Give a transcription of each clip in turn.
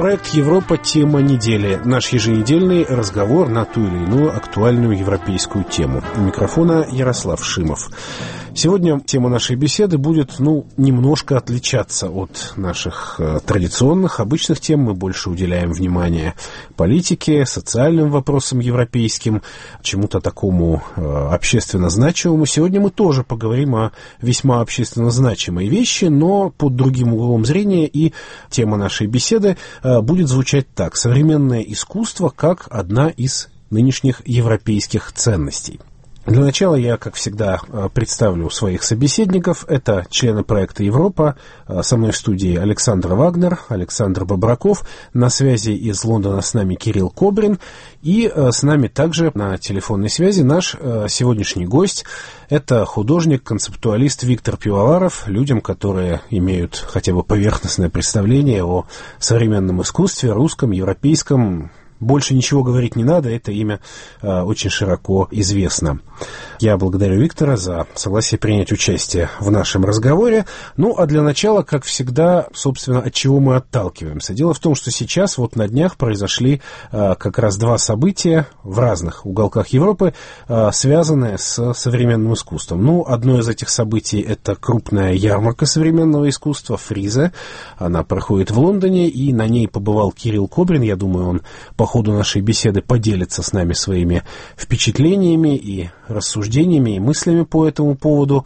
Проект «Европа. Тема недели». Наш еженедельный разговор на ту или иную актуальную европейскую тему. У микрофона Ярослав Шимов. Сегодня тема нашей беседы будет, немножко отличаться от наших традиционных, обычных тем. Мы больше уделяем внимание политике, социальным вопросам европейским, чему-то такому общественно значимому. Сегодня мы тоже поговорим о весьма общественно значимой вещи, но под другим углом зрения, и тема нашей беседы будет звучать так: современное искусство как одна из нынешних европейских ценностей. Для начала я, как всегда, представлю своих собеседников. Это члены проекта «Европа». Со мной в студии Александр Вагнер, Александр Бобраков. На связи из Лондона с нами Кирилл Кобрин. И с нами также на телефонной связи наш сегодняшний гость. Это художник, концептуалист Виктор Пивоваров. Людям, которые имеют хотя бы поверхностное представление о современном искусстве, русском, европейском, больше ничего говорить не надо, это имя очень широко известно. Я благодарю Виктора за согласие принять участие в нашем разговоре. А для начала, как всегда, собственно, от чего мы отталкиваемся. Дело в том, что сейчас, на днях, произошли как раз два события в разных уголках Европы, связанные с современным искусством. Одно из этих событий — это крупная ярмарка современного искусства «Фризе». Она проходит в Лондоне, и на ней побывал Кирилл Кобрин. Я думаю, он по ходу нашей беседы поделится с нами своими впечатлениями и рассуждениями и мыслями по этому поводу.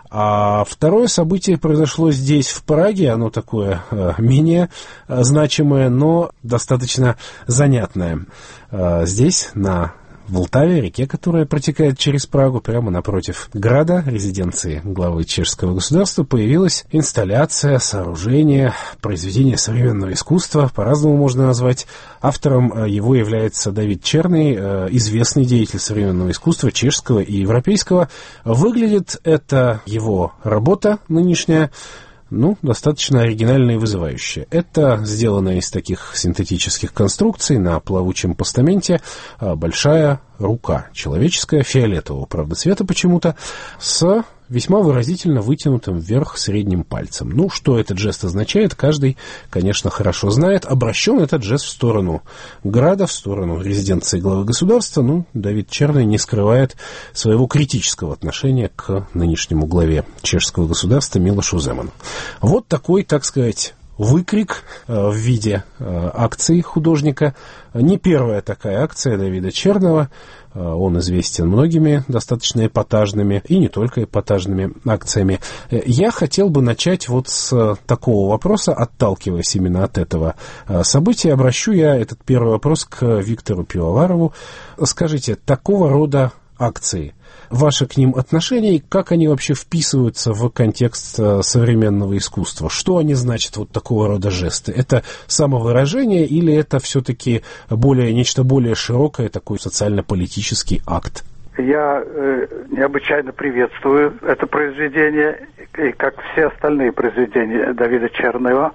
А второе событие произошло здесь, в Праге. Оно такое менее значимое, но достаточно занятное. Здесь, на Волтаве, реке, которая протекает через Прагу, прямо напротив града, резиденции главы чешского государства, появилась инсталляция, сооружение, произведение современного искусства, по-разному можно назвать. Автором его является Давид Черный, известный деятель современного искусства, чешского и европейского. Выглядит это его работа нынешняя достаточно оригинальная и вызывающая. Это сделано из таких синтетических конструкций на плавучем постаменте большая рука человеческая, фиолетового, правда, цвета почему-то, с весьма выразительно вытянутым вверх средним пальцем. Что этот жест означает, каждый, конечно, хорошо знает. Обращен этот жест в сторону града, в сторону резиденции главы государства. Давид Черный не скрывает своего критического отношения к нынешнему главе чешского государства Милошу Земану. Вот такой, так сказать, выкрик в виде акции художника. Не первая такая акция Давида Черного. Он известен многими достаточно эпатажными и не только эпатажными акциями. Я хотел бы начать с такого вопроса, отталкиваясь именно от этого события. Обращу я этот первый вопрос к Виктору Пивоварову. Скажите, такого рода акции, ваше к ним отношение, и как они вообще вписываются в контекст современного искусства? Что они значат, такого рода жесты? Это самовыражение или это все-таки нечто более широкое, такой социально-политический акт? Я необычайно приветствую это произведение, и как все остальные произведения Давида Черного.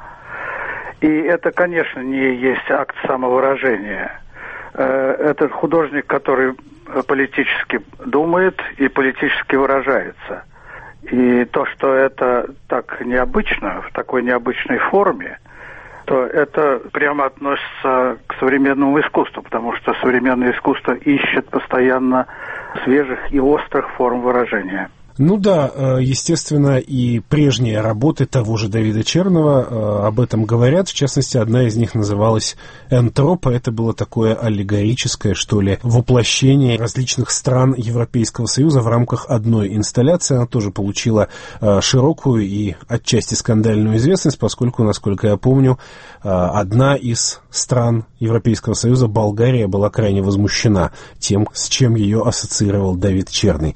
И это, конечно, не есть акт самовыражения. Это художник, который политически думает и политически выражается. И то, что это так необычно, в такой необычной форме, то это прямо относится к современному искусству, потому что современное искусство ищет постоянно свежих и острых форм выражения. Естественно, и прежние работы того же Давида Черного об этом говорят. В частности, одна из них называлась «Энтропа». Это было такое аллегорическое, воплощение различных стран Европейского Союза в рамках одной инсталляции. Она тоже получила широкую и отчасти скандальную известность, поскольку, насколько я помню, одна из стран Европейского Союза, Болгария, была крайне возмущена тем, с чем ее ассоциировал Давид Черный.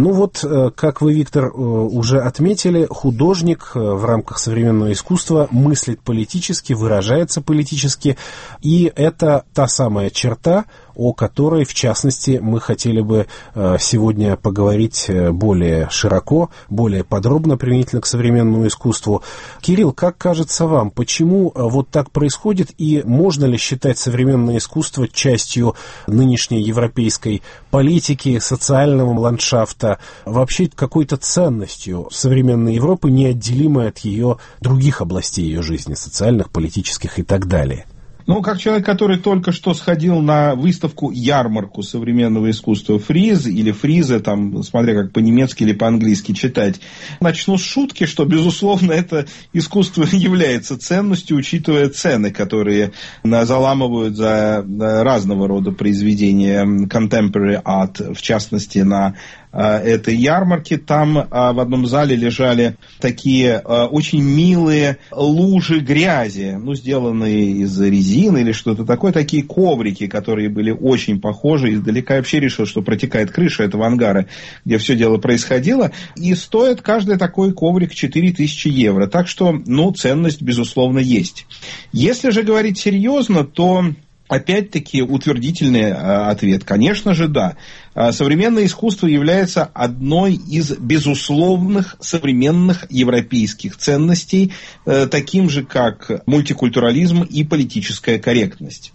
Как вы, Виктор, уже отметили, художник в рамках современного искусства мыслит политически, выражается политически, и это та самая черта, о которой, в частности, мы хотели бы сегодня поговорить более широко, более подробно применительно к современному искусству. Кирилл, как кажется вам, почему так происходит, и можно ли считать современное искусство частью нынешней европейской политики, социального ландшафта, вообще какой-то ценностью современной Европы, неотделимой от ее других областей ее жизни, социальных, политических и так далее? Ну, как человек, который только что сходил на выставку-ярмарку современного искусства Фриз или Фриза, там, смотря как по-немецки или по-английски читать, начну с шутки, что, безусловно, это искусство является ценностью, учитывая цены, которые заламывают за разного рода произведения contemporary art, в частности, на этой ярмарке. Там в одном зале лежали такие очень милые лужи грязи, сделанные из резины или что-то такое, такие коврики, которые были очень похожи. Издалека я вообще решил, что протекает крыша этого ангара, где все дело происходило. И стоит каждый такой коврик 4000 евро. Так что, ценность, безусловно, есть. Если же говорить серьезно, то опять-таки утвердительный ответ. Конечно же, да. Современное искусство является одной из безусловных современных европейских ценностей, таким же, как мультикультурализм и политическая корректность.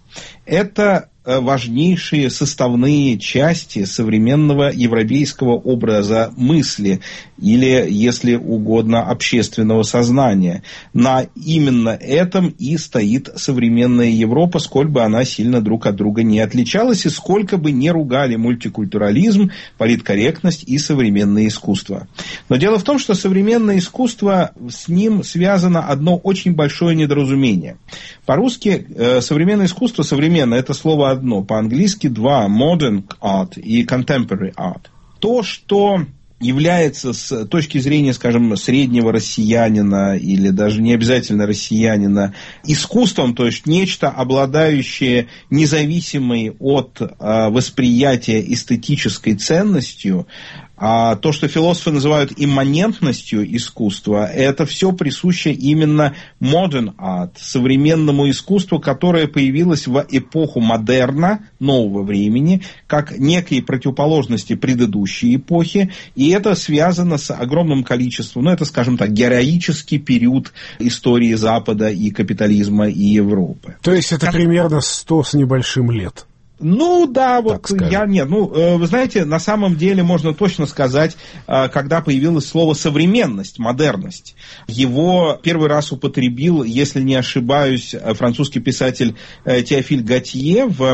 Это важнейшие составные части современного европейского образа мысли или, если угодно, общественного сознания. На именно этом и стоит современная Европа, сколь бы она сильно друг от друга не отличалась и сколько бы не ругали мультикультурализм, политкорректность и современное искусство. Но дело в том, что современное искусство, с ним связано одно очень большое недоразумение. По-русски современное искусство, современное, это слово одно, по-английски два, modern art и contemporary art. То, что является с точки зрения, скажем, среднего россиянина или даже не обязательно россиянина искусством, то есть нечто, обладающее независимой от восприятия эстетической ценностью, а то, что философы называют имманентностью искусства, это все присуще именно modern art, современному искусству, которое появилось в эпоху модерна, нового времени, как некой противоположности предыдущей эпохи, и это связано с огромным количеством, это, скажем так, героический период истории Запада и капитализма и Европы. То есть это примерно 100 с небольшим лет? Да, вот вы знаете, на самом деле можно точно сказать, когда появилось слово современность, модерность. Его первый раз употребил, если не ошибаюсь, французский писатель Теофиль Готье в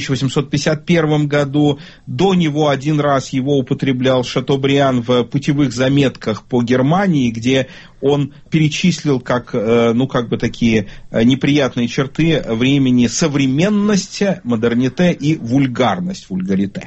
1851 году. До него один раз его употреблял Шатобриан в путевых заметках по Германии, где он перечислил как такие неприятные черты времени современность, модерните и вульгарность, вульгарите.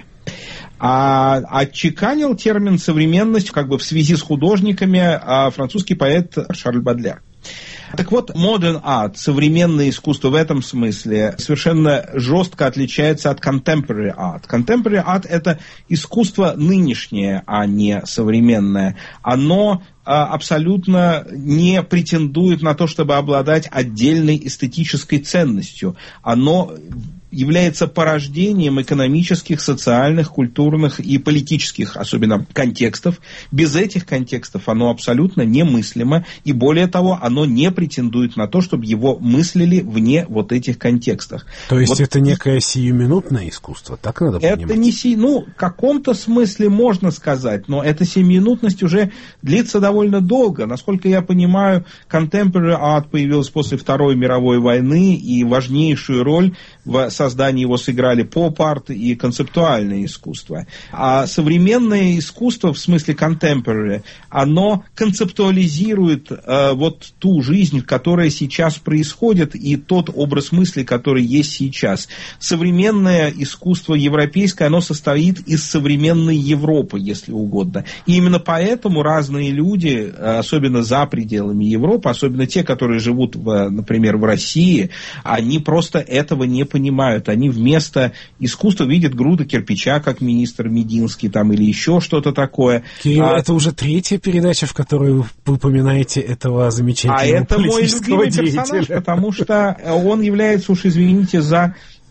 А отчеканил термин современность в связи с художниками французский поэт Шарль Бадлер. Так вот, modern art, современное искусство в этом смысле совершенно жестко отличается от contemporary art. Contemporary art – это искусство нынешнее, а не современное. Оно абсолютно не претендует на то, чтобы обладать отдельной эстетической ценностью. Оно является порождением экономических, социальных, культурных и политических, особенно, контекстов. Без этих контекстов оно абсолютно немыслимо, и более того, оно не претендует на то, чтобы его мыслили вне вот этих контекстов. То есть это некое сиюминутное искусство, так надо понимать? Это не в каком-то смысле можно сказать, но эта сиюминутность уже длится довольно долго. Насколько я понимаю, contemporary art появился после Второй мировой войны, и важнейшую роль в создании его сыграли поп-арт и концептуальное искусство. А современное искусство, в смысле contemporary, оно концептуализирует ту жизнь, которая сейчас происходит, и тот образ мысли, который есть сейчас. Современное искусство европейское, оно состоит из современной Европы, если угодно. И именно поэтому разные люди, особенно за пределами Европы, особенно те, которые живут, например, в России, они просто этого не понимают. Они вместо искусства видят груду кирпича, как министр Мединский, или еще что-то такое. Кирилл, это уже третья передача, в которой вы упоминаете этого замечательного политического деятеля. А это мой любимый персонаж, потому что он является, уж извините за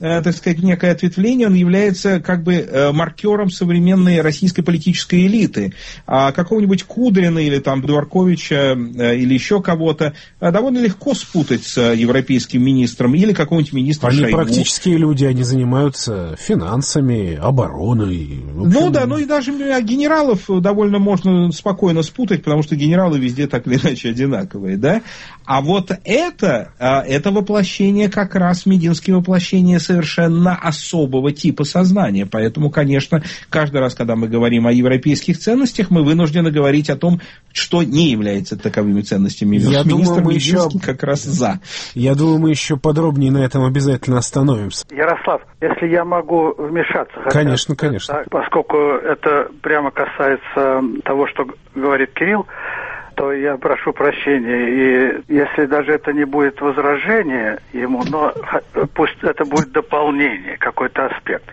так сказать, некое ответвление, он является как бы маркером современной российской политической элиты. А какого-нибудь Кудрина или там Дворковича или еще кого-то довольно легко спутать с европейским министром или какого-нибудь министра Они Шойгу. практические люди, они занимаются финансами, обороной. Ну да, ну и даже генералов довольно можно спокойно спутать, потому что генералы везде так или иначе одинаковые, да? А вот это воплощение как раз мединские воплощения совершенно особого типа сознания. Поэтому, конечно, каждый раз, когда мы говорим о европейских ценностях, мы вынуждены говорить о том, что не является таковыми ценностями. Я Министр думаю, Мединский как раз за. Я думаю, мы еще подробнее на этом обязательно остановимся. Ярослав, если я могу вмешаться. Конечно, конечно. Поскольку это прямо касается того, что говорит Кирилл, то я прошу прощения. И если даже это не будет возражение ему, но пусть это будет дополнение, какой-то аспект.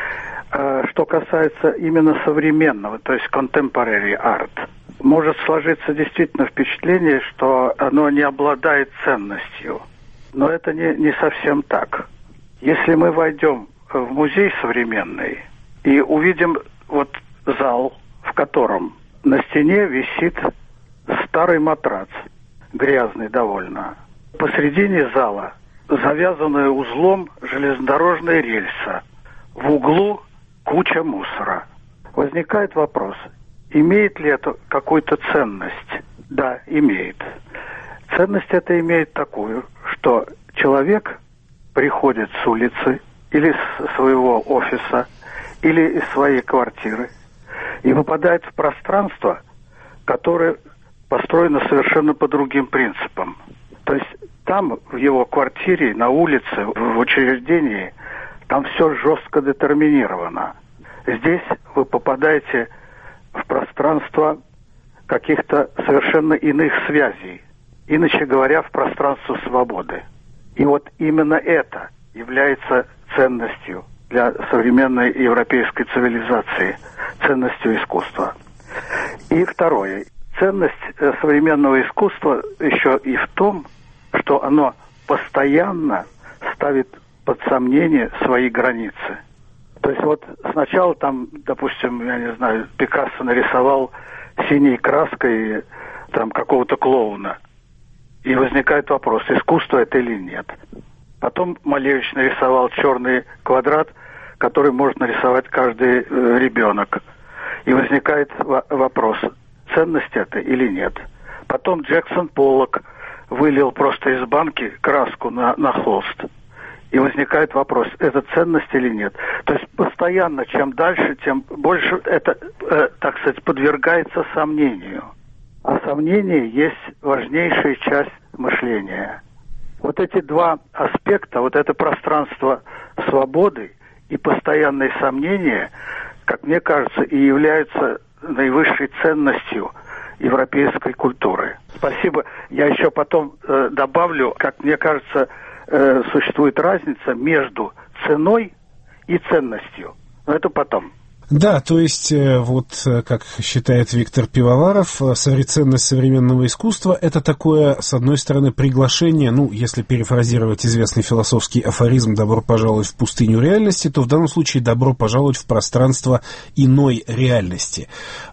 Что касается именно современного, то есть contemporary art, может сложиться действительно впечатление, что оно не обладает ценностью. Но это не совсем так. Если мы войдем в музей современный и увидим вот зал, в котором на стене висит старый матрац, грязный довольно. Посредине зала завязанная узлом железнодорожная рельса. В углу куча мусора. Возникает вопрос, имеет ли это какую-то ценность? Да, имеет. Ценность это имеет такую, что человек приходит с улицы или с своего офиса, или из своей квартиры и попадает в пространство, которое построено совершенно по другим принципам. То есть там, в его квартире, на улице, в учреждении, там все жестко детерминировано. Здесь вы попадаете в пространство каких-то совершенно иных связей. Иначе говоря, в пространство свободы. И вот именно это является ценностью для современной европейской цивилизации, ценностью искусства. И второе. Ценность современного искусства еще и в том, что оно постоянно ставит под сомнение свои границы. То есть вот сначала там, допустим, я не знаю, Пикассо нарисовал синей краской там какого-то клоуна. И возникает вопрос, искусство это или нет. Потом Малевич нарисовал черный квадрат, который может нарисовать каждый ребенок. И возникает вопрос, ценность это или нет. Потом Джексон Поллок вылил просто из банки краску на холст. И возникает вопрос, это ценность или нет. То есть постоянно, чем дальше, тем больше это, так сказать, подвергается сомнению. А сомнение есть важнейшая часть мышления. Вот эти два аспекта, вот это пространство свободы и постоянное сомнение, как мне кажется, и являются наивысшей ценностью европейской культуры. Спасибо. Я еще потом добавлю, как мне кажется, существует разница между ценой и ценностью. Но это потом. Да, то есть, вот как считает Виктор Пивоваров, ценность современного искусства – это такое, с одной стороны, приглашение, ну, если перефразировать известный философский афоризм «добро пожаловать в пустыню реальности», то в данном случае «добро пожаловать в пространство иной реальности».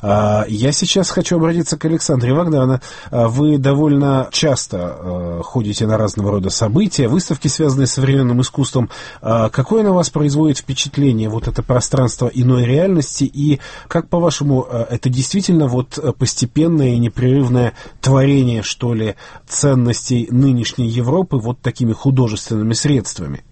Я сейчас хочу обратиться к Александре Вагдана. Вы довольно часто ходите на разного рода события, выставки, связанные с современным искусством. Какое на вас производит впечатление вот это пространство иной реальности? И как, по-вашему, это действительно вот постепенное и непрерывное творение, что ли, ценностей нынешней Европы вот такими художественными средствами?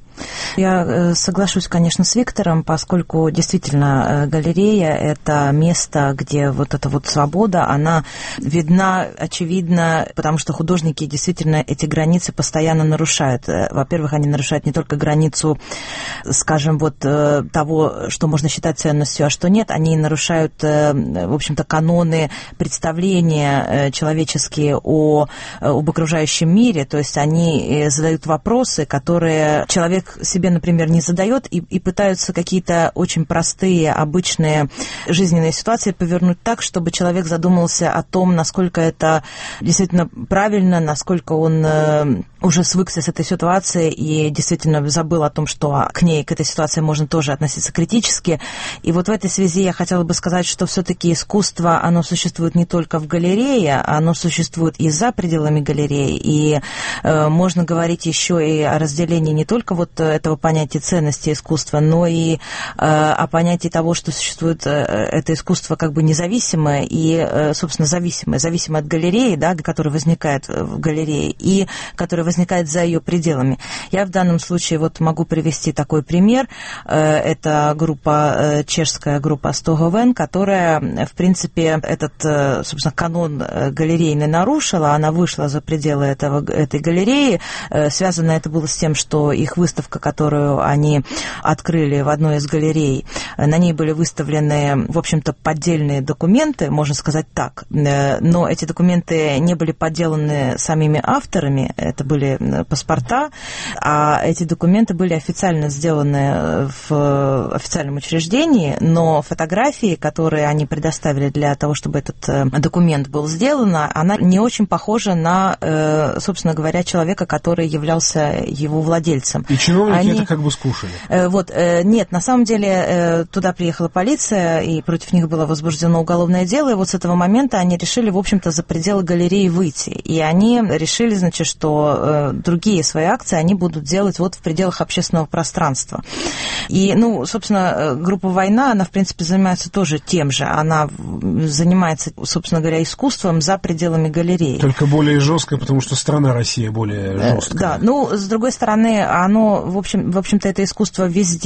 Я соглашусь, конечно, с Виктором, поскольку действительно галерея – это место, где вот эта вот свобода, она видна, очевидно, потому что художники действительно эти границы постоянно нарушают. Во-первых, они нарушают не только границу, скажем, вот того, что можно считать ценностью, а что нет, они нарушают, в общем-то, каноны представления человеческие об окружающем мире, то есть они задают вопросы, которые человек их себе, например, не задает и пытаются какие-то очень простые, обычные жизненные ситуации повернуть так, чтобы человек задумался о том, насколько это действительно правильно, насколько он уже свыкся с этой ситуацией и действительно забыл о том, что к этой ситуации можно тоже относиться критически. И вот в этой связи я хотела бы сказать, что все-таки искусство, оно существует не только в галерее, оно существует и за пределами галереи, и можно говорить еще и о разделении не только вот этого понятия ценности искусства, но и о понятии того, что существует это искусство как бы независимое и, собственно, зависимое от галереи, да, которое возникает в галерее и которое возникает за ее пределами. Я в данном случае вот могу привести такой пример. Это чешская группа Стоговен, которая, в принципе, этот, собственно, канон галерейный нарушила. Она вышла за пределы этой галереи. Связано это было с тем, что их выставка, которую они открыли в одной из галерей, на ней были выставлены, в общем-то, поддельные документы, можно сказать так. Но эти документы не были подделаны самими авторами, это были паспорта, а эти документы были официально сделаны в официальном учреждении, но фотографии, которые они предоставили для того, чтобы этот документ был сделан, она не очень похожа на, собственно говоря, человека, который являлся его владельцем. И чиновники это как бы скушали. Нет, на самом деле туда приехала полиция, и против них было возбуждено уголовное дело, и вот с этого момента они решили, в общем-то, за пределы галереи выйти. И они решили, значит, что другие свои акции они будут делать вот в пределах общественного пространства. И, собственно, группа «Война», она, в принципе, занимается тоже тем же. Она занимается, собственно говоря, искусством за пределами галереи. Только более жестко, потому что страна Россия более жесткая. Да, с другой стороны, оно, в общем-то, это искусство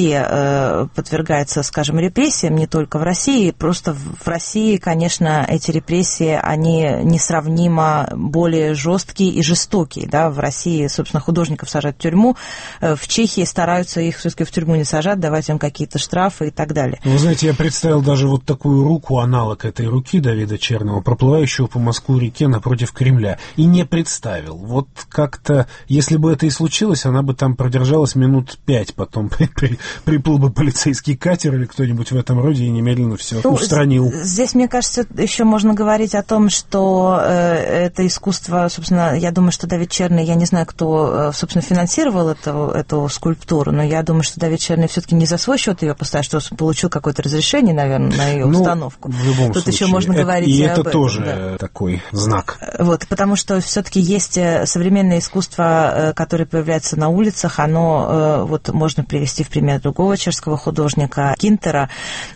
везде подвергается, скажем, репрессиям, не только в России. Просто в России, конечно, эти репрессии, они несравнимо более жесткие и жестокие. Да? В России, собственно, художников сажают в тюрьму. В Чехии стараются их все-таки в тюрьму не сажать, давать им какие-то штрафы и так далее. Вы знаете, я представил даже вот такую руку, аналог этой руки Давида Черного, проплывающего по Москву-реке напротив Кремля. И не представил. Вот как-то, если бы это и случилось, она бы там продержалась минут 5, потом приплыл бы полицейский катер или кто-нибудь в этом роде и немедленно все устранил. Здесь, мне кажется, еще можно говорить о том, что это искусство, собственно, я думаю, что Давид Черный, я не знаю, кто, собственно, финансировал эту скульптуру, но я думаю, что Давид Черный все-таки не за свой счет ее поставил, что он получил какое-то разрешение, наверное, на ее установку. В любом Тут случае. еще можно говорить и об это тоже такой знак. Потому что все-таки есть современное искусство, которое появляется на улицах, оно, можно привести в пример другого чешского художника Кинтера,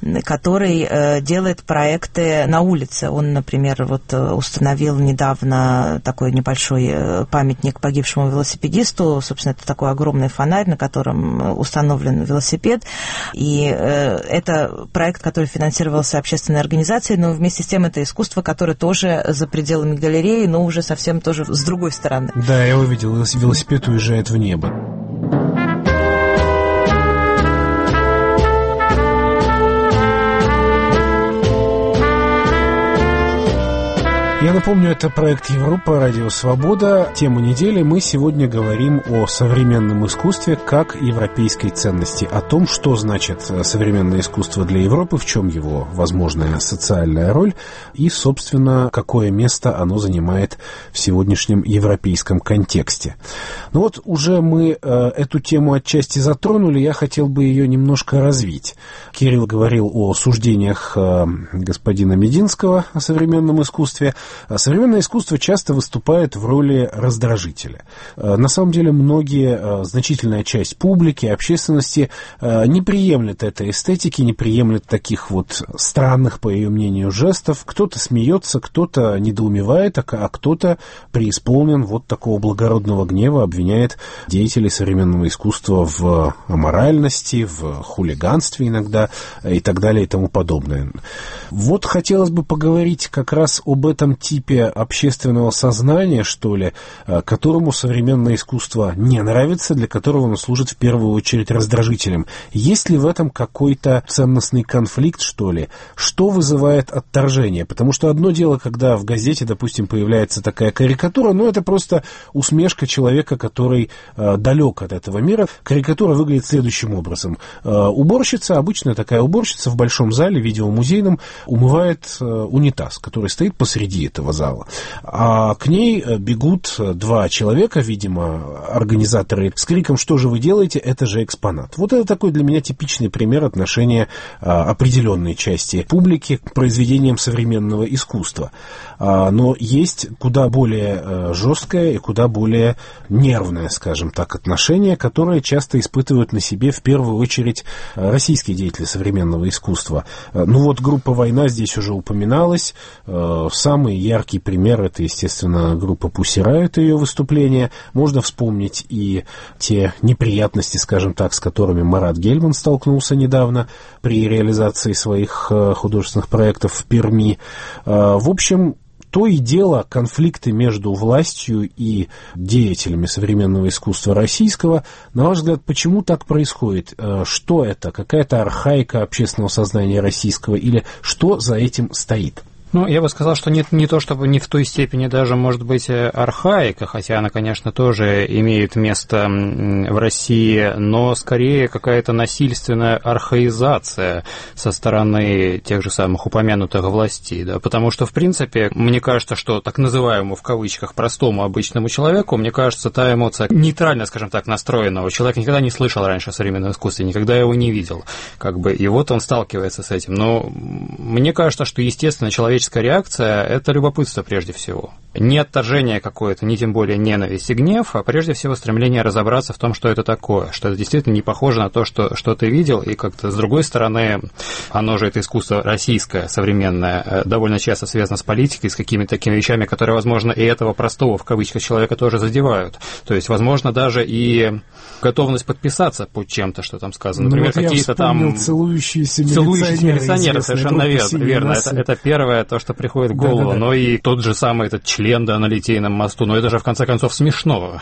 который делает проекты на улице. Он, например, установил недавно такой небольшой памятник погибшему велосипедисту. Собственно, это такой огромный фонарь, на котором установлен велосипед. И это проект, который финансировался общественной организацией, но вместе с тем это искусство, которое тоже за пределами галереи, но уже совсем тоже с другой стороны. Да, я увидел, велосипед уезжает в небо. Я напомню, это проект Европа, Радио Свобода. Тема недели. Мы сегодня говорим о современном искусстве как европейской ценности, о том, что значит современное искусство для Европы, в чем его возможная социальная роль и, собственно, какое место оно занимает в сегодняшнем европейском контексте. Уже мы эту тему отчасти затронули, я хотел бы ее немножко развить. Кирилл говорил о суждениях господина Мединского о современном искусстве. Современное искусство часто выступает в роли раздражителя. На самом деле значительная часть публики, общественности не приемлет этой эстетики, не приемлет таких странных, по ее мнению, жестов. Кто-то смеется, кто-то недоумевает, а кто-то преисполнен такого благородного гнева, обвиняет деятелей современного искусства в аморальности, в хулиганстве иногда и так далее и тому подобное. Хотелось бы поговорить как раз об этом типе общественного сознания, что ли, которому современное искусство не нравится, для которого оно служит в первую очередь раздражителем. Есть ли в этом какой-то ценностный конфликт, что ли? Что вызывает отторжение? Потому что одно дело, когда в газете, допустим, появляется такая карикатура, но это просто усмешка человека, который далек от этого мира. Карикатура выглядит следующим образом. Уборщица, обычная такая уборщица в большом зале, видеомузейном, умывает унитаз, который стоит посреди этого зала. А к ней бегут два человека, видимо, организаторы, с криком: «Что же вы делаете? Это же экспонат». Вот это такой для меня типичный пример отношения определенной части публики к произведениям современного искусства. Но есть куда более жесткое и куда более нервное, скажем так, отношение, которое часто испытывают на себе в первую очередь российские деятели современного искусства. Ну вот группа «Война» здесь уже упоминалась. Самый яркий пример — это, естественно, группа Pussy Riot и ее выступления. Можно вспомнить и те неприятности, скажем так, с которыми Марат Гельман столкнулся недавно при реализации своих художественных проектов в Перми. В общем, то и дело конфликты между властью и деятелями современного искусства российского. На ваш взгляд, почему так происходит? Что это? Какая-то архаика общественного сознания российского? Или что за этим стоит? Ну, я бы сказал, что не то, чтобы не в той степени даже, может быть, архаика, хотя она, конечно, тоже имеет место в России, но скорее какая-то насильственная архаизация со стороны тех же самых упомянутых властей, да, потому что, в принципе, мне кажется, что так называемому, в кавычках, простому обычному человеку, мне кажется, та эмоция нейтрально, скажем так, настроенного человека никогда не слышал раньше о современном искусстве, никогда его не видел, как бы, и вот он сталкивается с этим, но мне кажется, что, естественно, человеческая реакция – это любопытство прежде всего. Не отторжение какое-то, не тем более ненависть и гнев, а прежде всего стремление разобраться в том, что это такое, что это действительно не похоже на то, что ты видел, и как-то с другой стороны, оно же, это искусство российское, современное, довольно часто связано с политикой, с какими-то такими вещами, которые, возможно, и этого простого, в кавычках, человека тоже задевают. То есть, возможно, даже и готовность подписаться под чем-то, что там сказано. Например, вот какие-то там... Целующиеся милиционеры, совершенно верно. Это первое, то, что приходит в голову. Да. Но и тот же самый этот член, да, на Литейном мосту, но это же, в конце концов, смешно,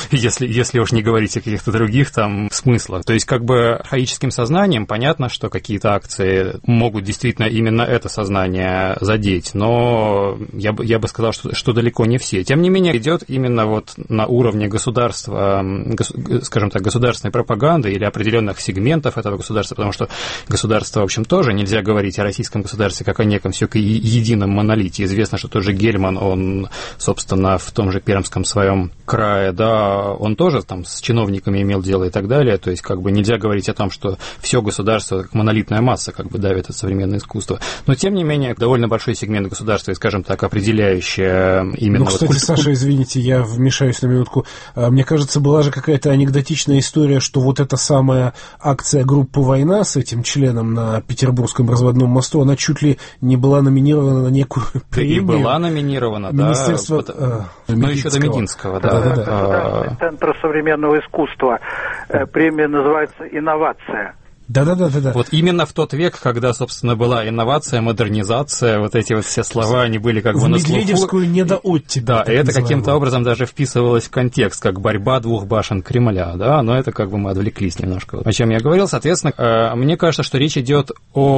если уж не говорить о каких-то других там смыслах. То есть, как бы, архаическим сознанием понятно, что какие-то акции могут действительно именно это сознание задеть, но я бы сказал, что далеко не все. Тем не менее, идет именно вот на уровне государства, скажем так, государственной пропаганды или определенных сегментов этого государства, потому что государство, в общем, тоже нельзя говорить о российском государстве как о неком все едином монолите. Известно, что тот же Гельман, он, собственно, в том же Пермском своем крае, да, он тоже там с чиновниками имел дело и так далее, то есть как бы нельзя говорить о том, что все государство как монолитная масса как бы давит от современного искусства. Но, тем не менее, довольно большой сегмент государства, и, скажем так, определяющий именно... Ну, кстати, вот Саша, извините, я вмешаюсь на минутку. Мне кажется, была же какая-то анекдотичная история, что вот эта самая акция группы «Война» с этим членом на Петербургском разводном мосту, она чуть ли не была номинирована на некую премию. И была номинирована, да. Министерство... Но еще до Мединского, да. Государственный центр современного искусства. Премия называется «Инновация». Да. Вот именно в тот век, когда, собственно, была инновация, модернизация, вот эти вот все слова, они были как бы на слуху. Медведевскую недооттепель. Да, и это каким-то образом даже вписывалось в контекст, как борьба двух башен Кремля, да, но это как бы мы отвлеклись немножко. О чем я говорил, соответственно, мне кажется, что речь идет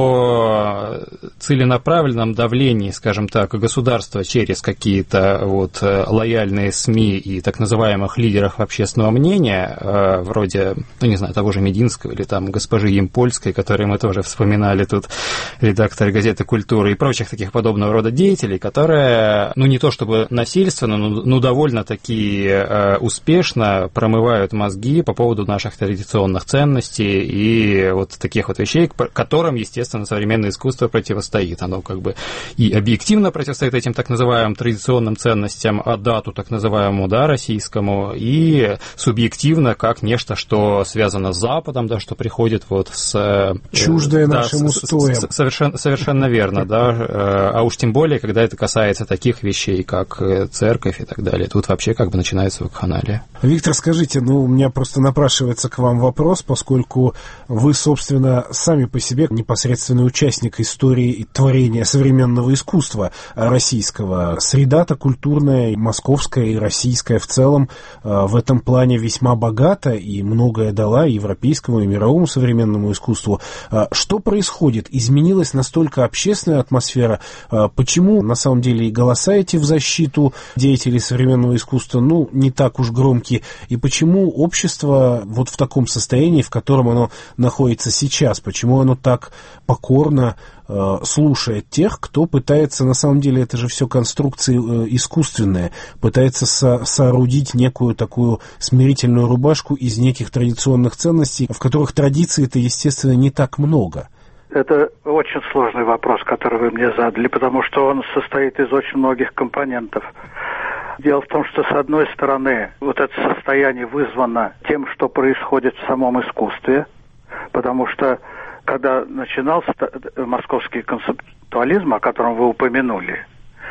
о целенаправленном давлении, скажем так, государства через какие-то вот лояльные СМИ и так называемых лидеров общественного мнения, вроде, ну, не знаю, того же Мединского или там госпожи Емпольской, которые мы тоже вспоминали тут, редакторы газеты «Культура» и прочих таких подобного рода деятелей, которые, ну, не то чтобы насильственно, но довольно-таки успешно промывают мозги по поводу наших традиционных ценностей и вот таких вот вещей, которым, естественно, современное искусство противостоит. Оно как бы и объективно противостоит этим так называемым традиционным ценностям, адату так называемому, да, российскому, и субъективно как нечто, что связано с Западом, да, что приходит вот с... Чуждое нашим устоям. Совершенно верно, да. А уж тем более, когда это касается таких вещей, как церковь и так далее. Тут вообще как бы начинается вакханалия. Виктор, скажите, ну, у меня просто напрашивается к вам вопрос, поскольку вы, собственно, сами по себе непосредственный участник истории творения современного искусства российского. Среда-то культурная, московская и российская в целом в этом плане весьма богата и многое дала европейскому и мировому современному искусству. Что происходит? Изменилась настолько общественная атмосфера? Почему на самом деле и голоса эти в защиту деятелей современного искусства, не так уж громкие? И почему общество вот в таком состоянии, в котором оно находится сейчас? Почему оно так покорно слушает тех, кто пытается, на самом деле, это же все конструкции искусственные, пытается соорудить некую такую смирительную рубашку из неких традиционных ценностей, в которых традиций-то, естественно, не так много? Это очень сложный вопрос, который вы мне задали, потому что он состоит из очень многих компонентов. Дело в том, что, с одной стороны, вот это состояние вызвано тем, что происходит в самом искусстве, потому что, когда начинался московский концептуализм, о котором вы упомянули,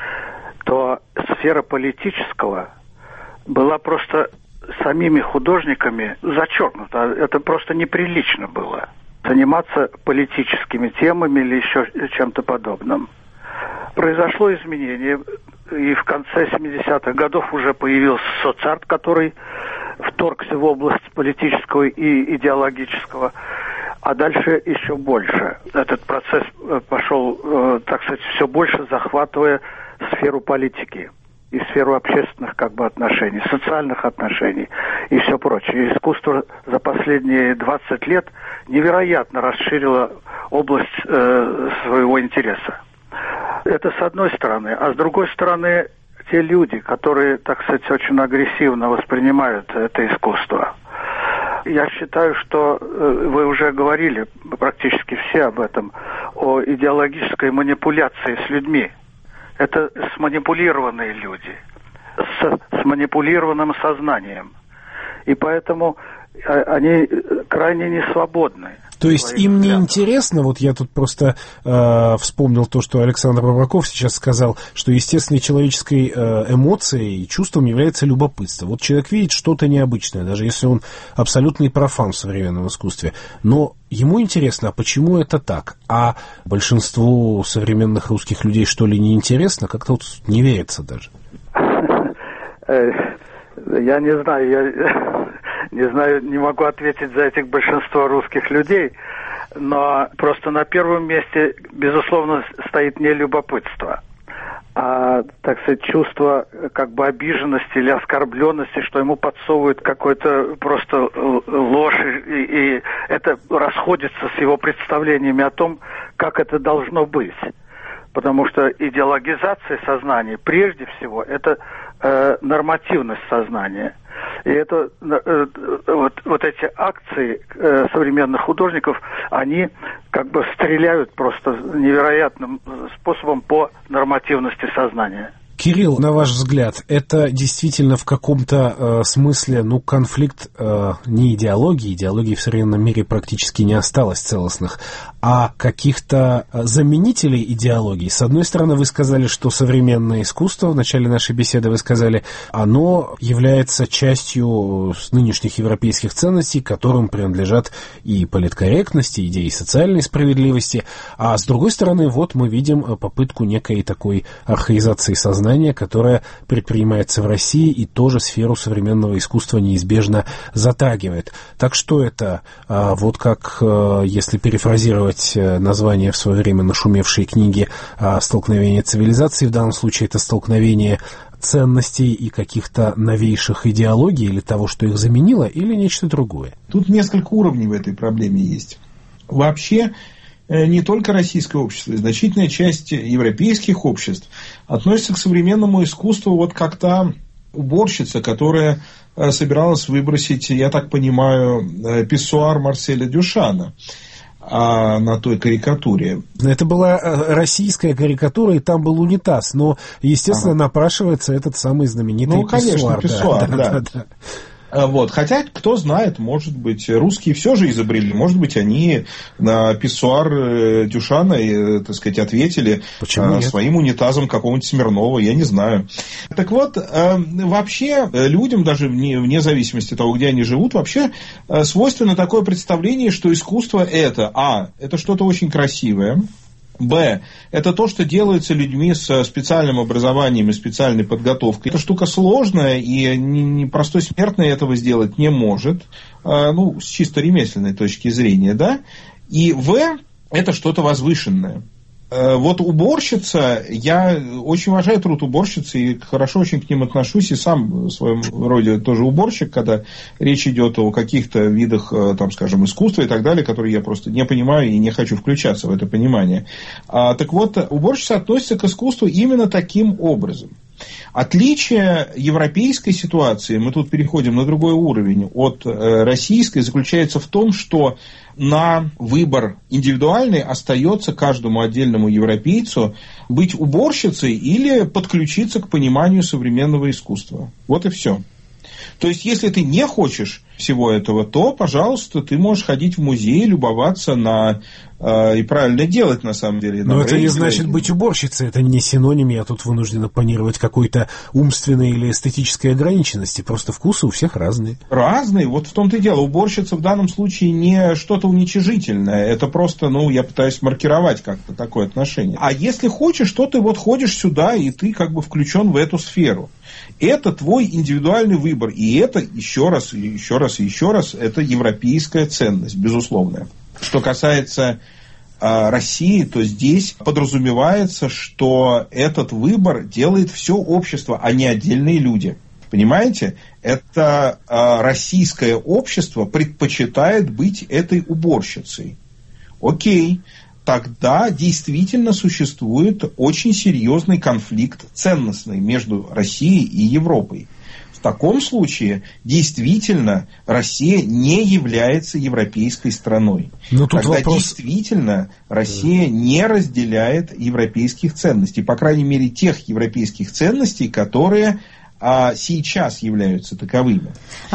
то сфера политического была просто самими художниками зачеркнута. Это просто неприлично было заниматься политическими темами или еще чем-то подобным. Произошло изменение, и в конце 70-х годов уже появился соцарт, который вторгся в область политического и идеологического, а дальше еще больше. Этот процесс пошел, так сказать, все больше захватывая сферу политики и сферу общественных отношений, социальных отношений и все прочее. Искусство за последние 20 лет невероятно расширило область своего интереса. Это с одной стороны. А с другой стороны, те люди, которые, так сказать, очень агрессивно воспринимают это искусство. Я считаю, что вы уже говорили, практически все об этом, о идеологической манипуляции с людьми. Это сманипулированные люди, с манипулированным сознанием. И поэтому они крайне несвободны. То есть им не интересно, вот я тут просто вспомнил то, что Александр Бабаков сейчас сказал, что естественной человеческой эмоцией и чувством является любопытство. Вот человек видит что-то необычное, даже если он абсолютный профан в современном искусстве, но ему интересно, а почему это так? А большинству современных русских людей, что ли, не интересно? Как-то вот не верится даже. Я не знаю, не могу ответить за этих большинство русских людей, но просто на первом месте, безусловно, стоит не любопытство, а, так сказать, чувство обиженности или оскорбленности, что ему подсовывают какой-то просто ложь, и это расходится с его представлениями о том, как это должно быть. Потому что идеологизация сознания, прежде всего, это нормативность сознания. И это вот эти акции современных художников, они стреляют просто невероятным способом по нормативности сознания. Кирилл, на ваш взгляд, это действительно в каком-то смысле, конфликт не идеологии, идеологии в современном мире практически не осталось целостных, а каких-то заменителей идеологии. С одной стороны, вы сказали, что современное искусство, в начале нашей беседы вы сказали, оно является частью нынешних европейских ценностей, которым принадлежат и политкорректность, и идеи социальной справедливости, а с другой стороны, вот мы видим попытку некой такой архаизации сознания, которое предпринимается в России и тоже сферу современного искусства неизбежно затрагивает. Так что это, вот как, если перефразировать название в свое время нашумевшей книги «Столкновение цивилизаций», в данном случае это столкновение ценностей и каких-то новейших идеологий или того, что их заменило, или нечто другое? Тут несколько уровней в этой проблеме есть. Вообще, не только российское общество, значительная часть европейских обществ относится к современному искусству вот как та уборщица, которая собиралась выбросить, я так понимаю, писсуар Марселя Дюшана на той карикатуре. Это была российская карикатура, и там был унитаз, но, естественно, напрашивается этот самый знаменитый писсуар. Конечно, писсуар, да. Вот. Хотя, кто знает, может быть, русские все же изобрели. Может быть, они на писсуар Дюшана, так сказать, ответили своим унитазом какого-нибудь Смирнова, я не знаю. Так вот, вообще, людям, даже вне зависимости от того, где они живут, вообще свойственно такое представление, что искусство это что-то очень красивое, Б. Это то, что делается людьми с специальным образованием и специальной подготовкой. Эта штука сложная, и простой смертный этого сделать не может, с чисто ремесленной точки зрения, да. И В. Это что-то возвышенное. Вот уборщица, я очень уважаю труд уборщицы и хорошо очень к ним отношусь, и сам в своем роде тоже уборщик, когда речь идет о каких-то видах, там, скажем, искусства и так далее, которые я просто не понимаю и не хочу включаться в это понимание. Так вот, уборщица относится к искусству именно таким образом. Отличие европейской ситуации, мы тут переходим на другой уровень, от российской, заключается в том, что на выбор индивидуальный остается каждому отдельному европейцу быть уборщицей или подключиться к пониманию современного искусства. Вот и все. То есть, если ты не хочешь всего этого, то, пожалуйста, ты можешь ходить в музей, любоваться на... и правильно делать, на самом деле. Но это не значит быть уборщицей, это не синоним, я тут вынужден оппонировать какой-то умственной или эстетической ограниченности, просто вкусы у всех разные. Разные, вот в том-то и дело. Уборщица в данном случае не что-то уничижительное, это просто, я пытаюсь маркировать как-то такое отношение. А если хочешь, то ты вот ходишь сюда, и ты как бы включен в эту сферу. Это твой индивидуальный выбор, и это еще раз, это европейская ценность, безусловная. Что касается России, то здесь подразумевается, что этот выбор делает все общество, а не отдельные люди. Понимаете? Это российское общество предпочитает быть этой уборщицей. Окей. Тогда действительно существует очень серьезный конфликт ценностный между Россией и Европой. В таком случае действительно Россия не является европейской страной. Но тут тогда вопрос... действительно Россия не разделяет европейских ценностей, по крайней мере тех европейских ценностей, которые сейчас являются таковыми.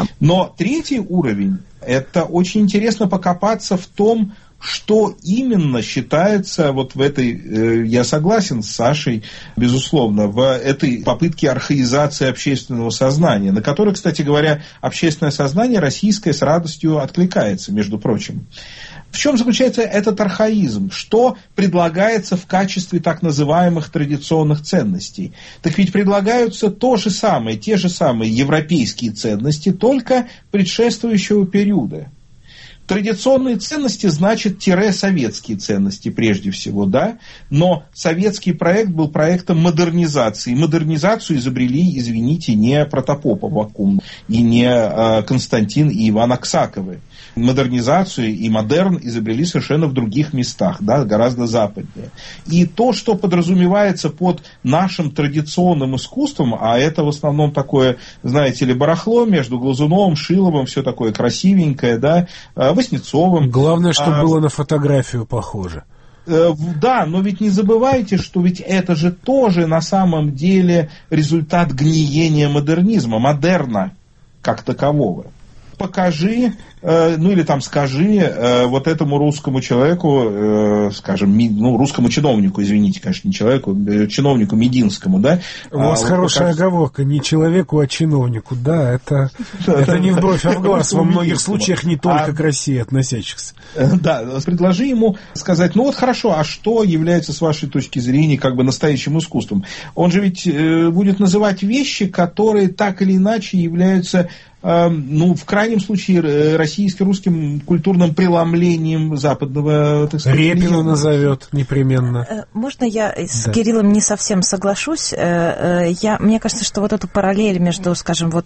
Но третий уровень, это очень интересно покопаться в том, что именно считается вот в этой, я согласен с Сашей, безусловно, в этой попытке архаизации общественного сознания, на которой, кстати говоря, общественное сознание российское с радостью откликается, между прочим. В чем заключается этот архаизм? Что предлагается в качестве так называемых традиционных ценностей? Так ведь предлагаются те же самые европейские ценности, только предшествующего периода. Традиционные ценности значит советские ценности прежде всего, да? Но советский проект был проектом модернизации. Модернизацию изобрели, извините, не Протопоп Аввакум и не Константин и Иван Аксаковы. Модернизацию и модерн изобрели совершенно в других местах, да, гораздо западнее. И то, что подразумевается под нашим традиционным искусством, а это в основном такое, знаете ли, барахло между Глазуновым, Шиловым, все такое красивенькое, да, Васнецовым. Главное, чтобы было на фотографию похоже. Да, но ведь не забывайте, что ведь это же тоже на самом деле результат гниения модернизма, модерна как такового. Покажи, или скажи вот этому русскому человеку, русскому чиновнику, извините, конечно, не человеку, чиновнику Мединскому, да? У вас хорошая оговорка, не человеку, а чиновнику, да, это не в бровь, а в глаз, во многих случаях не только к России относящихся. Да, предложи ему сказать, хорошо, а что является, с вашей точки зрения, настоящим искусством? Он же ведь будет называть вещи, которые так или иначе являются... в крайнем случае, российско-русским культурным преломлением западного, так сказать, Репина назовет непременно. Можно я с Кириллом не совсем соглашусь? Мне кажется, что вот эту параллель между,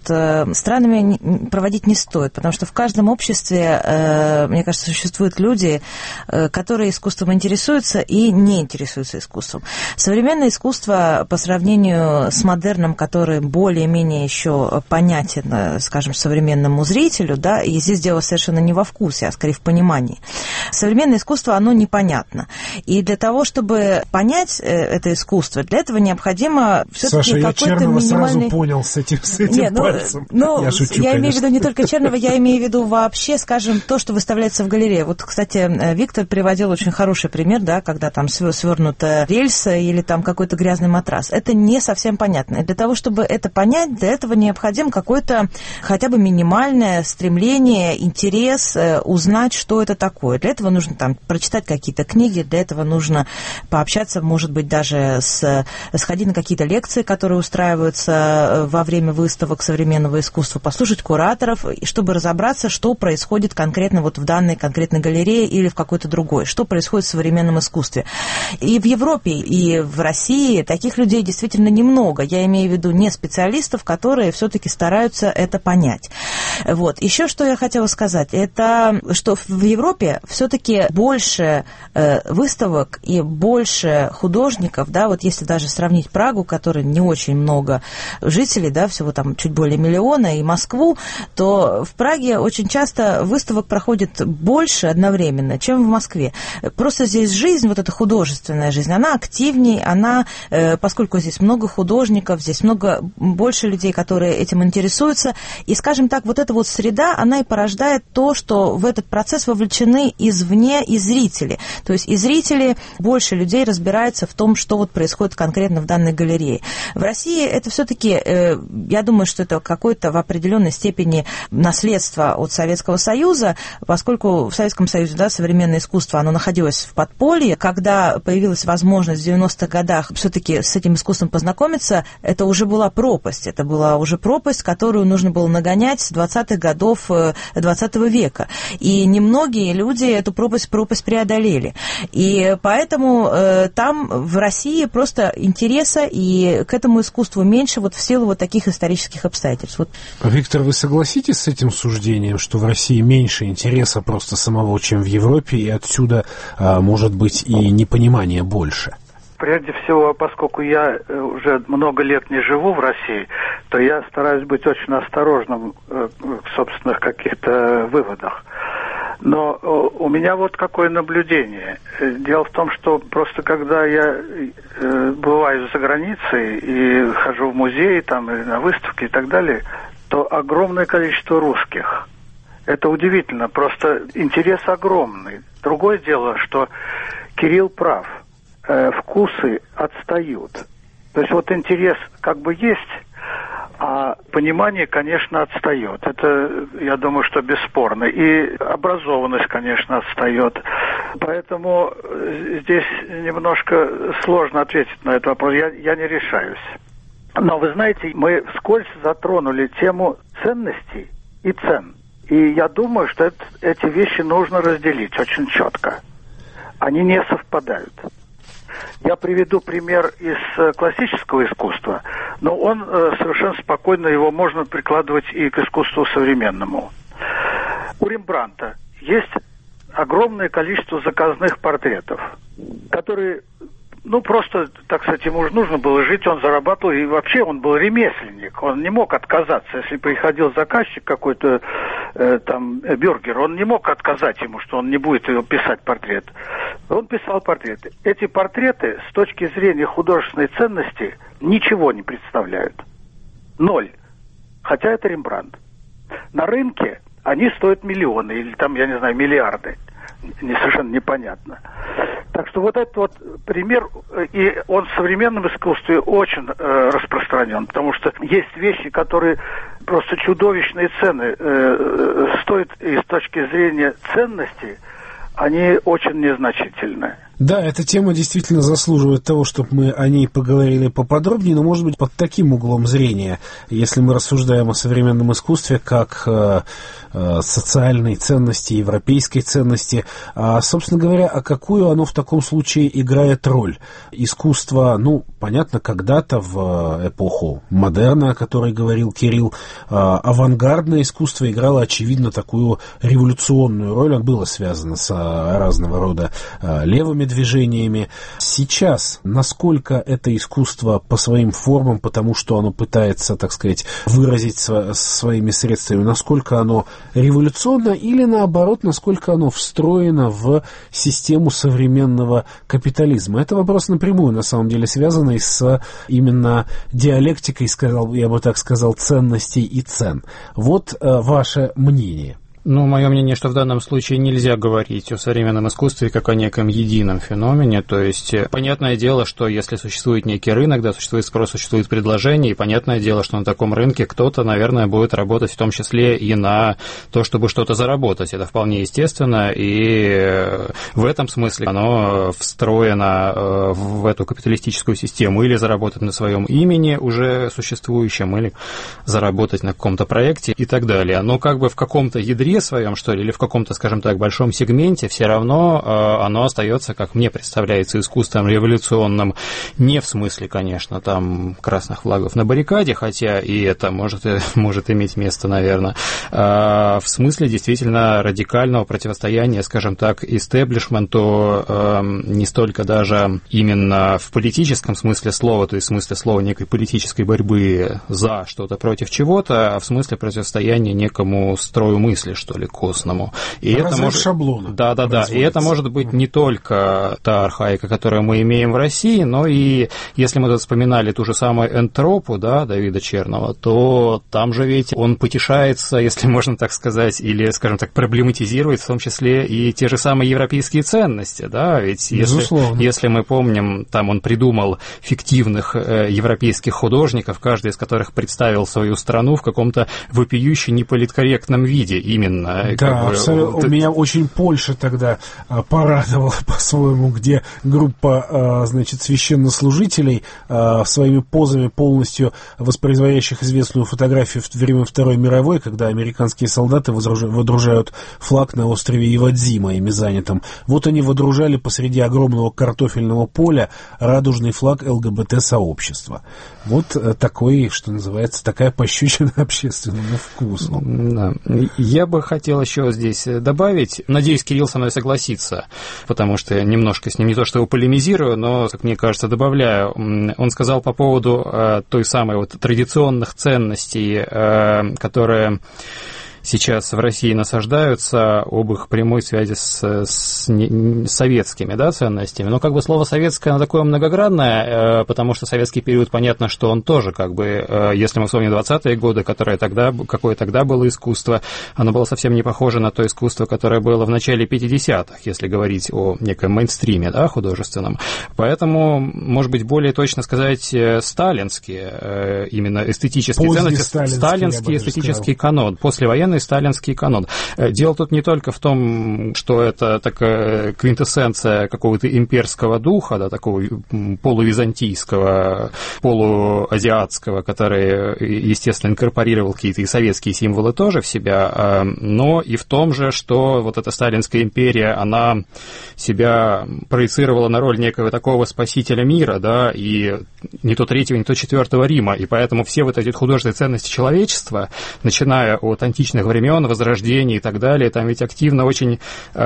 странами проводить не стоит, потому что в каждом обществе, мне кажется, существуют люди, которые искусством интересуются и не интересуются искусством. Современное искусство по сравнению с модерном, который более-менее еще понятен, современному зрителю, да, и здесь дело совершенно не во вкусе, а скорее в понимании. Современное искусство, оно непонятно. И для того, чтобы понять это искусство, для этого необходимо все-таки Саша, какой-то я Черного минимальный... сразу понял с этим пальцем. Я шучу, я имею в виду не только Черного, я имею в виду вообще, то, что выставляется в галерее. Вот, кстати, Виктор приводил очень хороший пример, да, когда там свернута рельса или там какой-то грязный матрас. Это не совсем понятно. И для того, чтобы это понять, для этого необходим какой-то хотя бы минимальное стремление, интерес узнать, что это такое. Для этого нужно там прочитать какие-то книги, для этого нужно пообщаться, может быть, даже сходить на какие-то лекции, которые устраиваются во время выставок современного искусства, послушать кураторов, чтобы разобраться, что происходит конкретно вот в данной конкретной галерее или в какой-то другой, что происходит в современном искусстве. И в Европе, и в России таких людей действительно немного. Я имею в виду не специалистов, которые все-таки стараются это понять. Вот. Еще что я хотела сказать, это что в Европе все-таки больше выставок и больше художников, да, вот если даже сравнить Прагу, которой не очень много жителей, да, всего там чуть более миллиона, и Москву, то в Праге очень часто выставок проходит больше одновременно, чем в Москве. Просто здесь жизнь, вот эта художественная жизнь, она активнее, она, поскольку здесь много художников, здесь много больше людей, которые этим интересуются, и, скажем так, вот эта вот среда, она и порождает то, что в этот процесс вовлечены извне и зрители. То есть и зрители, больше людей разбираются в том, что вот происходит конкретно в данной галерее. В России это все-таки, я думаю, что это какое-то в определенной степени наследство от Советского Союза, поскольку в Советском Союзе, да, современное искусство, оно находилось в подполье. Когда появилась возможность в 90-х годах все-таки с этим искусством познакомиться, это уже была пропасть. Это была уже пропасть, которую нужно было нагонять с 20-х годов 20 века. И немногие люди эту пропасть преодолели. И поэтому там в России просто интереса и к этому искусству меньше вот в силу вот таких исторических обстоятельств. Вот. Виктор, вы согласитесь с этим суждением, что в России меньше интереса просто самого, чем в Европе, и отсюда, может быть, и непонимание больше? Прежде всего, поскольку я уже много лет не живу в России, то я стараюсь быть очень осторожным в собственных каких-то выводах. Но у меня вот какое наблюдение. Дело в том, что просто когда я бываю за границей и хожу в музеи, там, и на выставки и так далее, то огромное количество русских. Это удивительно, просто интерес огромный. Другое дело, что Кирилл прав. Вкусы отстают. То есть вот интерес как бы есть, а понимание, конечно, отстает. Это, я думаю, что бесспорно. И образованность, конечно, отстает. Поэтому здесь немножко сложно ответить на этот вопрос. Я не решаюсь. Но вы знаете, мы вскользь затронули тему ценностей и цен. И я думаю, что эти вещи нужно разделить очень четко. Они не совпадают. Я приведу пример из классического искусства, но он совершенно спокойно, его можно прикладывать и к искусству современному. У Рембрандта есть огромное количество заказных портретов, которые, просто, так сказать, ему же нужно было жить, он зарабатывал, и вообще он был ремесленник, он не мог отказаться, если приходил заказчик какой-то, бюргер, он не мог отказать ему, что он не будет его писать портрет. Он писал портреты. Эти портреты с точки зрения художественной ценности ничего не представляют. 0. Хотя это Рембрандт. На рынке они стоят миллионы или миллиарды. Совершенно непонятно. Так что вот этот вот пример, и он в современном искусстве очень распространен, потому что есть вещи, которые просто чудовищные цены стоят, и с точки зрения ценности они очень незначительны. Да, эта тема действительно заслуживает того, чтобы мы о ней поговорили поподробнее, но, может быть, под таким углом зрения, если мы рассуждаем о современном искусстве как социальной ценности, европейской ценности. Собственно говоря, а какую оно в таком случае играет роль? Искусство, понятно, когда-то в эпоху модерна, о которой говорил Кирилл, авангардное искусство играло, очевидно, такую революционную роль. Оно было связано с разного рода левыми движениями. Сейчас, насколько это искусство по своим формам, потому что оно пытается, так сказать, выразить своими средствами, насколько оно революционно или, наоборот, насколько оно встроено в систему современного капитализма? Это вопрос напрямую, на самом деле, связанный с именно диалектикой, я бы так сказал, ценностей и цен. Вот ваше мнение. Мое мнение, что в данном случае нельзя говорить о современном искусстве как о неком едином феномене. То есть, понятное дело, что если существует некий рынок, да, существует спрос, существует предложение, и понятное дело, что на таком рынке кто-то, наверное, будет работать в том числе и на то, чтобы что-то заработать. Это вполне естественно, и в этом смысле оно встроено в эту капиталистическую систему. Или заработать на своем имени уже существующем, или заработать на каком-то проекте и так далее. Но как бы в каком-то ядре своем, что ли, или в каком-то, скажем так, большом сегменте, все равно оно остается, как мне представляется, искусством революционным, не в смысле, конечно, там красных флагов на баррикаде, хотя и это может иметь место, наверное, в смысле действительно радикального противостояния, скажем так, истеблишменту, не столько даже именно в политическом смысле слова, то есть в смысле слова некой политической борьбы за что-то против чего-то, а в смысле противостояния некому строю мысли, что ли, костному. И это может... шаблона. Да. И это может быть не только та архаика, которую мы имеем в России, но и если мы тут вспоминали ту же самую энтропу, да, Давида Черного, то там же ведь он потешается, если можно так сказать, или, скажем так, проблематизирует в том числе и те же самые европейские ценности, да, ведь если мы помним, там он придумал фиктивных европейских художников, каждый из которых представил свою страну в каком-то вопиюще неполиткорректном виде именно. Да, абсолютно. Меня очень Польша тогда порадовала по-своему, где группа, значит, священнослужителей своими позами полностью воспроизводящих известную фотографию в время Второй мировой, когда американские солдаты водружают флаг на острове Ивадзима, ими занятым. Вот они водружали посреди огромного картофельного поля радужный флаг ЛГБТ-сообщества. Вот такой, что называется, такая пощечина общественному вкусу. Да. Я бы хотел еще здесь добавить, надеюсь, Кирилл со мной согласится, потому что я немножко с ним не то что его полемизирую, но, как мне кажется, добавляю. Он сказал по поводу той самой вот традиционных ценностей, которые сейчас в России насаждаются, об их прямой связи с советскими, да, ценностями. Но как бы слово «советское» оно такое многогранное, потому что советский период, понятно, что он тоже как бы, если мы вспомним 20-е годы, какое тогда было искусство, оно было совсем не похоже на то искусство, которое было в начале 50-х, если говорить о неком мейнстриме, да, художественном. Поэтому, может быть, более точно сказать, сталинские, именно эстетические ценности, сталинский эстетический канон, послевоенный сталинский канон. Дело тут не только в том, что это такая квинтэссенция какого-то имперского духа, да, такого полувизантийского, полуазиатского, который, естественно, инкорпорировал какие-то и советские символы тоже в себя, но и в том же, что вот эта сталинская империя, она себя проецировала на роль некого такого спасителя мира, да, и не то Третьего, не то Четвертого Рима, и поэтому все вот эти художественные ценности человечества, начиная от античных времен, Возрождения и так далее, там ведь активно очень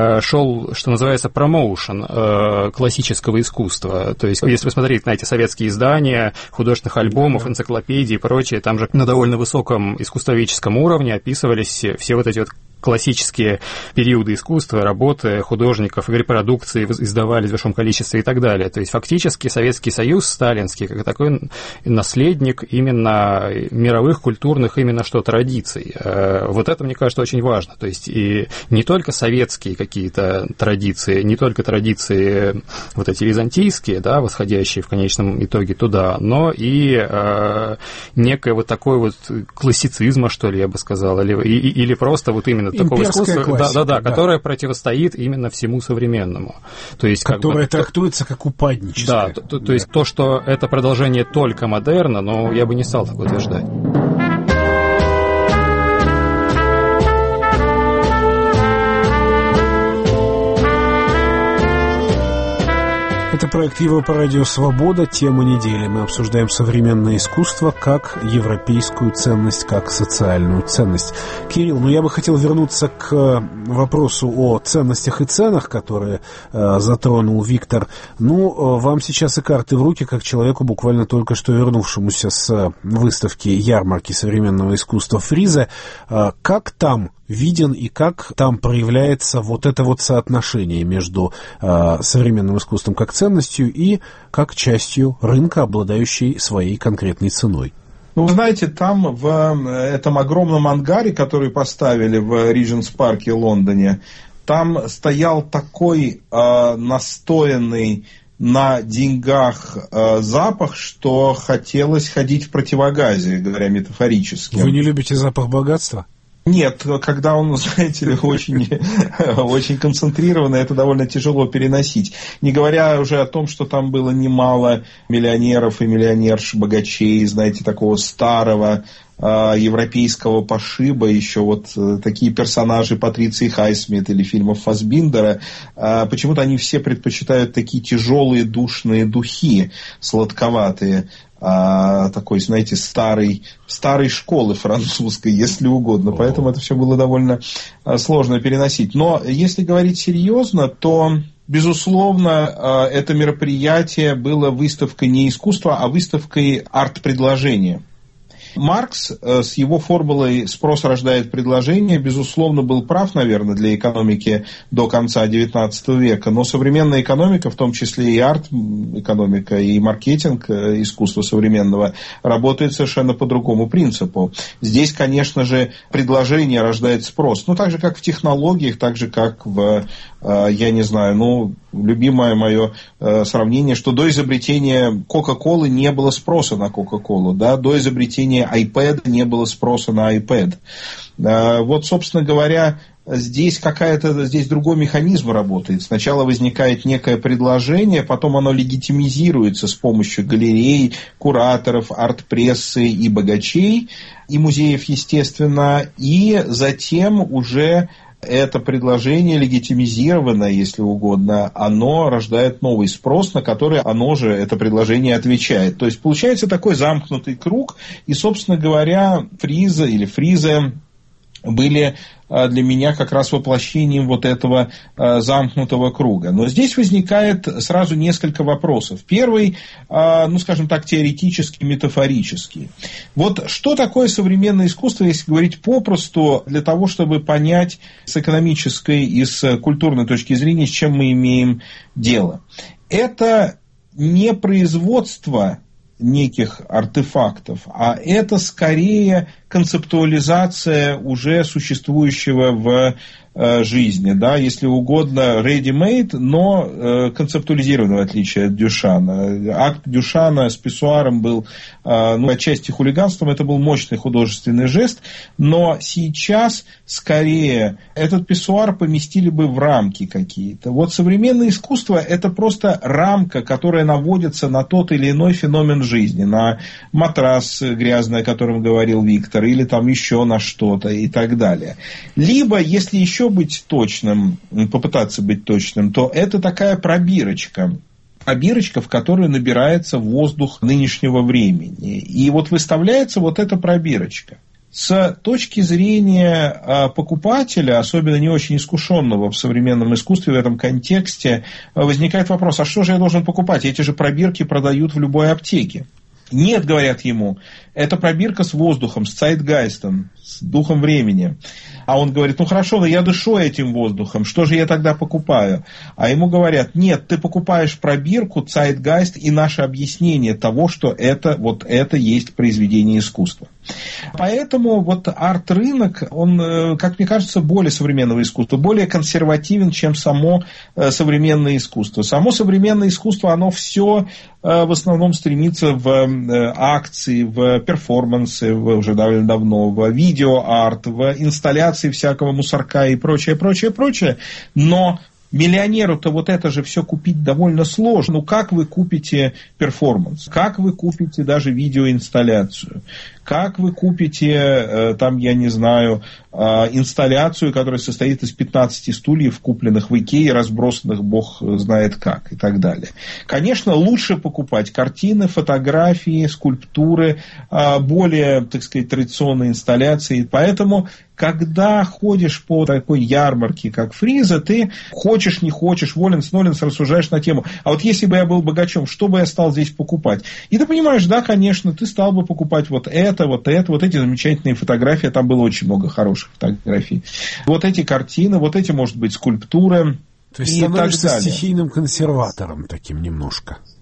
шел, что называется, промоушен классического искусства. То есть, если посмотреть на эти советские издания, художественных альбомов, энциклопедий и прочее, там же на довольно высоком искусствоведческом уровне описывались все вот эти вот классические периоды искусства, работы художников, репродукции издавались в большом количестве и так далее. То есть, фактически, Советский Союз сталинский, как такой наследник именно мировых культурных именно что традиций. Вот это, мне кажется, очень важно. То есть, и не только советские какие-то традиции, не только традиции вот эти византийские, да, восходящие в конечном итоге туда, но и некое вот такое вот классицизма, что ли, я бы сказал, или просто вот именно такого искусства, да, которое противостоит именно всему современному. То есть, которое трактуется как упадническое. Да, то есть то, что это продолжение только модерна, но я бы не стал так утверждать. Это проект Европа Радио Свобода. Тема недели. Мы обсуждаем современное искусство как европейскую ценность, как социальную ценность. Кирилл, я бы хотел вернуться к вопросу о ценностях и ценах, которые затронул Виктор. Вам сейчас и карты в руки, как человеку, буквально только что вернувшемуся с выставки ярмарки современного искусства Фриза. Как там виден и как там проявляется вот это вот соотношение между современным искусством как ценностью и как частью рынка, обладающей своей конкретной ценой? Ну, вы знаете, там в этом огромном ангаре, который поставили в Ридженс-парке в Лондоне, там стоял такой настоянный на деньгах запах, что хотелось ходить в противогазе, говоря метафорически. Вы не любите запах богатства? Нет, когда он, знаете ли, очень концентрированный, это довольно тяжело переносить. Не говоря уже о том, что там было немало миллионеров и миллионерш, богачей, знаете, такого старого европейского пошиба, еще вот такие персонажи Патриции Хайсмит или фильмов Фассбиндера, почему-то они все предпочитают такие тяжелые душные духи, сладковатые, такой, знаете, старой школы французской, если угодно. Поэтому это все было довольно сложно переносить. Но если говорить серьезно, то, безусловно, это мероприятие было выставкой не искусства, а выставкой арт-предложения. Маркс с его формулой «спрос рождает предложение», безусловно, был прав, наверное, для экономики до конца XIX века, но современная экономика, в том числе и арт-экономика, и маркетинг искусства современного, работает совершенно по другому принципу. Здесь, конечно же, предложение рождает спрос. Ну, так же, как в технологиях, так же, как в, я не знаю, любимое мое сравнение, что до изобретения Кока-Колы не было спроса на Кока-Колу, да, до изобретения iPad не было спроса на iPad. Вот, собственно говоря, здесь другой механизм работает. Сначала возникает некое предложение, потом оно легитимизируется с помощью галерей, кураторов, арт-прессы и богачей, и музеев, естественно, и затем уже это предложение легитимизированное, если угодно, оно рождает новый спрос, на который оно же, это предложение, отвечает. То есть получается такой замкнутый круг, и, собственно говоря, фризы были для меня как раз воплощением вот этого замкнутого круга. Но здесь возникает сразу несколько вопросов. Первый, скажем так, теоретический, метафорический. Вот что такое современное искусство, если говорить попросту, для того, чтобы понять с экономической и с культурной точки зрения, с чем мы имеем дело. Это не производство неких артефактов, а это скорее концептуализация уже существующего в жизни, да, если угодно, ready-made, но концептуализированный, в отличие от Дюшана. Акт Дюшана с писсуаром был, отчасти хулиганством, это был мощный художественный жест, но сейчас скорее этот писсуар поместили бы в рамки какие-то. Вот современное искусство – это просто рамка, которая наводится на тот или иной феномен жизни, на матрас грязный, о котором говорил Виктор, или там еще на что-то и так далее. Либо, если еще быть точным, попытаться быть точным, то это такая пробирочка, в которую набирается воздух нынешнего времени. И вот выставляется вот эта пробирочка. С точки зрения покупателя, особенно не очень искушенного в современном искусстве в этом контексте, возникает вопрос, а что же я должен покупать? Эти же пробирки продают в любой аптеке. Нет, говорят ему, это пробирка с воздухом, с цайтгайстом, с духом времени. А он говорит, хорошо, но я дышу этим воздухом, что же я тогда покупаю? А ему говорят, нет, ты покупаешь пробирку, цайтгайст и наше объяснение того, что это есть произведение искусства. Поэтому вот арт-рынок, он, как мне кажется, более современного искусства, более консервативен, чем само современное искусство. Само современное искусство, оно все в основном стремится в акции, в перформансы, уже довольно давно, в видеоарт, в инсталляции всякого мусорка и прочее. Но миллионеру-то вот это же все купить довольно сложно. Как вы купите перформанс? Как вы купите даже видеоинсталляцию? Как вы купите, инсталляцию, которая состоит из 15 стульев, купленных в Икее, разбросанных бог знает как и так далее. Конечно, лучше покупать картины, фотографии, скульптуры, более, традиционные инсталляции. Поэтому, когда ходишь по такой ярмарке, как Фриза, ты хочешь, не хочешь, воленс-ноленс рассуждаешь на тему, а вот если бы я был богачом, что бы я стал здесь покупать? И ты понимаешь, да, конечно, ты стал бы покупать вот эти замечательные фотографии, там было очень много хороших фотографий. Вот эти картины, вот эти, может быть, скульптуры. То есть становишься стихийным консерватором таким немножко.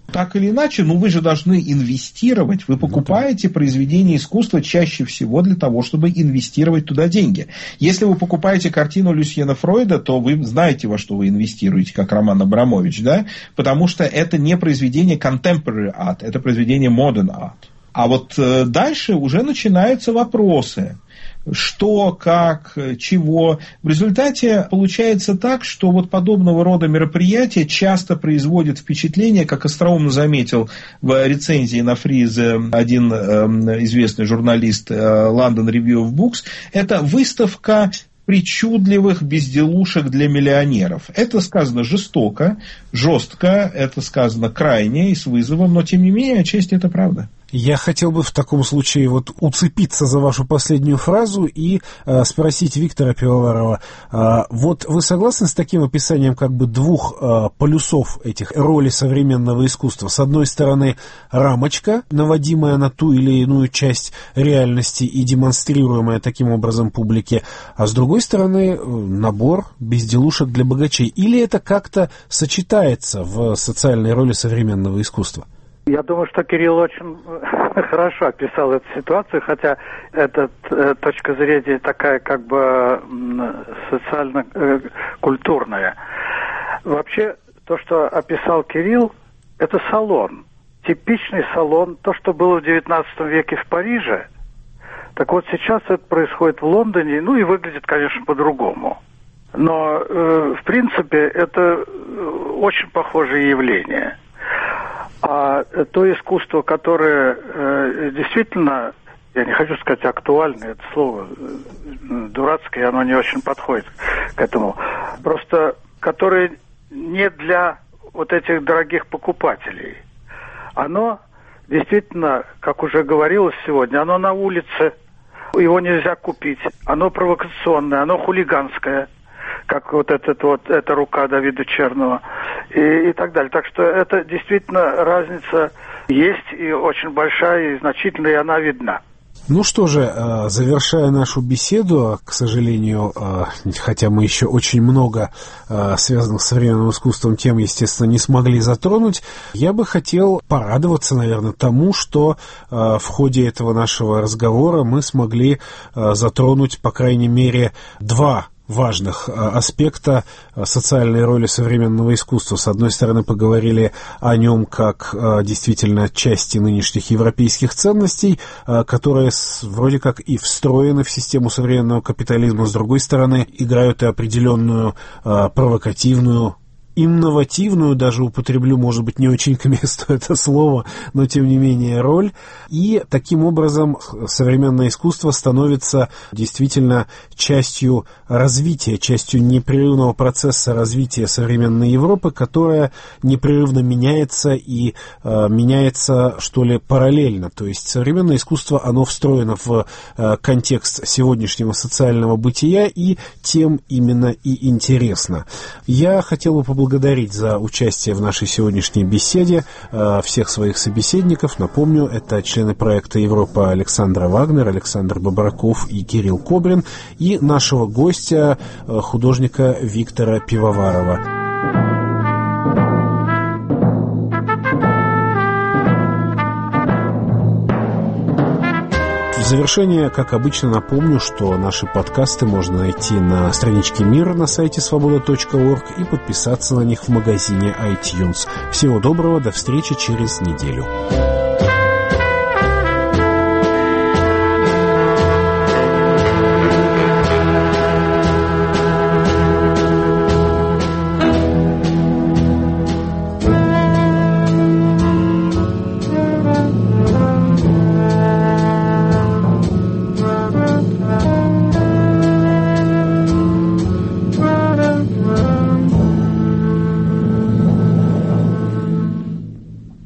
Так или иначе, вы же должны инвестировать. Вы покупаете произведение искусства чаще всего для того, чтобы инвестировать туда деньги. Если вы покупаете картину Люсьена Фройда, то вы знаете, во что вы инвестируете, как Роман Абрамович, да? Потому что это не произведение contemporary art, это произведение modern art. А вот дальше уже начинаются вопросы. Что, как, чего. В результате получается так, что вот подобного рода мероприятия часто производят впечатление, как остроумно заметил в рецензии на Фризе один известный журналист London Review of Books, это выставка причудливых безделушек для миллионеров. Это сказано жестоко, жестко, это сказано крайне и с вызовом, но тем не менее, отчасти это правда. Я хотел бы в таком случае уцепиться за вашу последнюю фразу и спросить Виктора Пивоварова. Вот вы согласны с таким описанием двух полюсов этих роли современного искусства? С одной стороны, рамочка, наводимая на ту или иную часть реальности и демонстрируемая таким образом публике, а с другой стороны, набор безделушек для богачей. Или это как-то сочетается в социальной роли современного искусства? Я думаю, что Кирилл очень хорошо описал эту ситуацию, хотя эта точка зрения такая социально-культурная. Вообще, то, что описал Кирилл, это салон. Типичный салон, то, что было в XIX веке в Париже. Так вот, сейчас это происходит в Лондоне, и выглядит, конечно, по-другому. Но, в принципе, это очень похожее явление. А то искусство, которое действительно, я не хочу сказать актуальное, это слово дурацкое, оно не очень подходит к этому, просто которое не для вот этих дорогих покупателей. Оно действительно, как уже говорилось сегодня, оно на улице, его нельзя купить, оно провокационное, оно хулиганское, как эта рука Давида Черного и так далее. Так что это действительно разница есть и очень большая, и значительная, и она видна. Ну что же, завершая нашу беседу, к сожалению, хотя мы еще очень много связанных с современным искусством тем, естественно, не смогли затронуть, я бы хотел порадоваться, наверное, тому, что в ходе этого нашего разговора мы смогли затронуть, по крайней мере, два важных аспекта социальной роли современного искусства. С одной стороны, поговорили о нем как действительно части нынешних европейских ценностей, которые вроде как и встроены в систему современного капитализма. С другой стороны, играют и определенную провокативную, инновативную, даже употреблю, может быть, не очень к месту это слово, но тем не менее роль. И таким образом современное искусство становится действительно частью развития, частью непрерывного процесса развития современной Европы, которая непрерывно меняется и меняется, что ли, параллельно. То есть современное искусство, оно встроено в контекст сегодняшнего социального бытия и тем именно и интересно. Я хотел бы поблагодарить за участие в нашей сегодняшней беседе всех своих собеседников. Напомню, это члены проекта «Европа» Александра Вагнер, Александр Бабраков и Кирилл Кобрин, и нашего гостя, художника Виктора Пивоварова. В завершение, как обычно, напомню, что наши подкасты можно найти на страничке «Мир» на сайте свобода.орг и подписаться на них в магазине iTunes. Всего доброго, до встречи через неделю.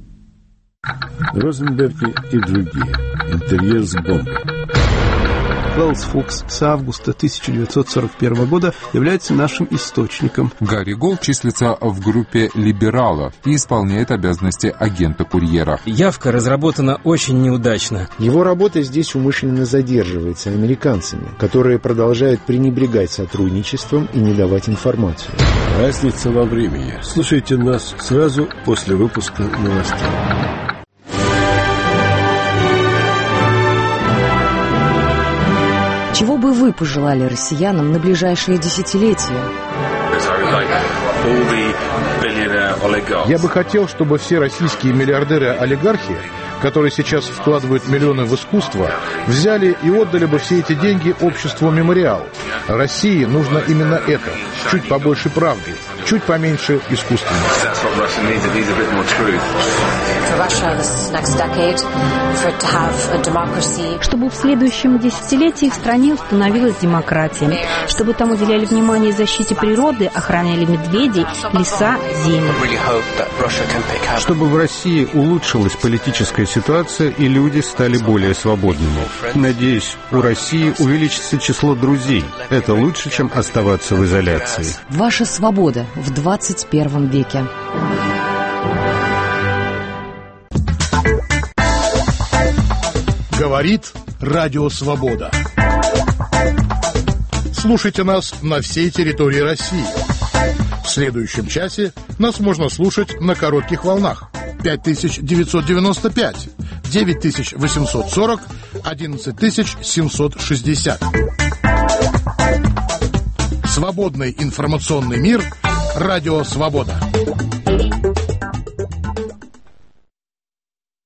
Розенберги и другие. Интерьер с бомбой. Уэллс Фокс с августа 1941 года является нашим источником. Гарри Голд числится в группе либералов и исполняет обязанности агента-курьера. Явка разработана очень неудачно. Его работа здесь умышленно задерживается американцами, которые продолжают пренебрегать сотрудничеством и не давать информацию. Разница во времени. Слушайте нас сразу после выпуска новостей. Чего бы вы пожелали россиянам на ближайшие десятилетия? Я бы хотел, чтобы все российские миллиардеры-олигархи, которые сейчас вкладывают миллионы в искусство, взяли и отдали бы все эти деньги обществу «Мемориал». России нужно именно это. Чуть побольше правды, чуть поменьше искусственности. Чтобы в следующем десятилетии в стране установилась демократия, чтобы там уделяли внимание защите природы, охраняли медведей, леса, земли. Чтобы в России улучшилась политическая ситуация и люди стали более свободными. Надеюсь, у России увеличится число друзей. Это лучше, чем оставаться в изоляции. Ваша свобода в 21 веке. Говорит Радио Свобода. Слушайте нас на всей территории России. В следующем часе нас можно слушать на коротких волнах. 5995, 9840, 11760. Свободный информационный мир. Радио Свобода.